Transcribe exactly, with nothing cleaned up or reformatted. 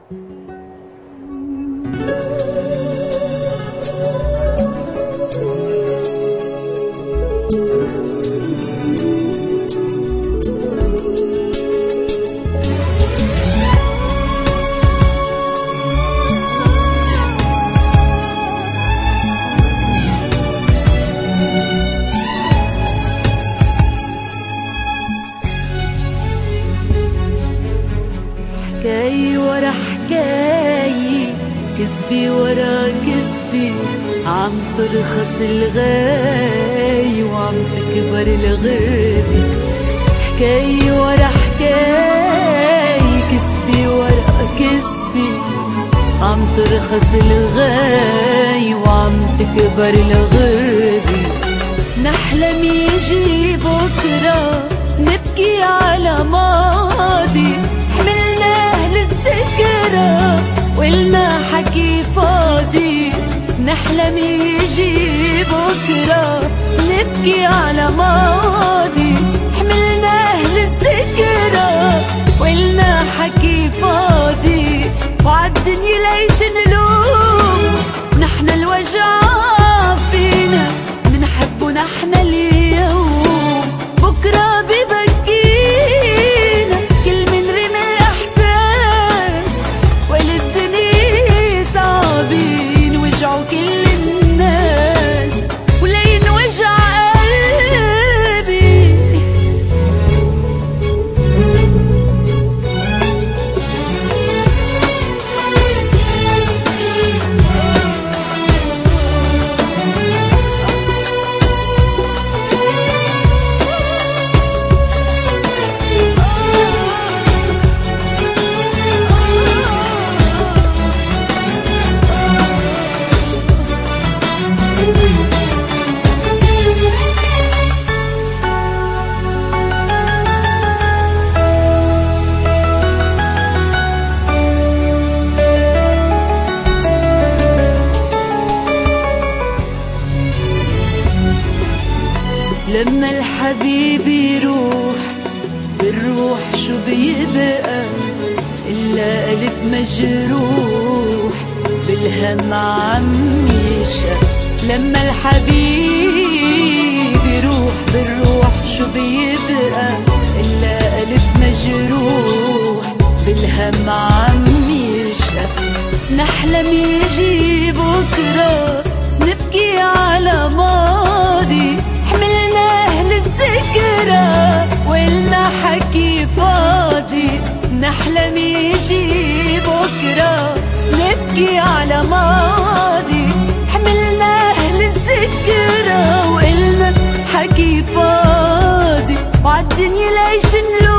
حكاية ورا حكاية، كذبي ورا كذبي، عم ترخص الغاية وعم تكبر الغربة. حكاية ورا حكاية، كذبي ورا كذبي، عم ترخص الغاية وعم تكبر الغربة. نحلم يجي بكرة نبكي على ماضي حملناه للذكرى وقلنا حكي فاضي. نحلم يجي بكرة نبكي على ماضي حملناه للذكرى وقلنا حكي فاضي. وعالدنيا ليش نلوم نحن الوجع فينا منحب ونحن اليوم بكرة ببكينا كل من رمي الإحساس والدنيا صعبين وجعوا كل الناس ولين وجع قلبي. لما الحبيب يروح بالروح شو بيبقى إلا قلب مجروح بالهم عم يشقى. لما الحبيب يروح بالروح شو بيبقى إلا قلب مجروح بالهم عم يشقى. نحلم يجي بكرة نبكي على ماضي حملناه للذكرى وقلنا حكي فاضي. نحلم يجي بكرة نبكي على ماضي حملناه للذكرى وقلنا حكي فاضي. وعالدنيا ليش نلوم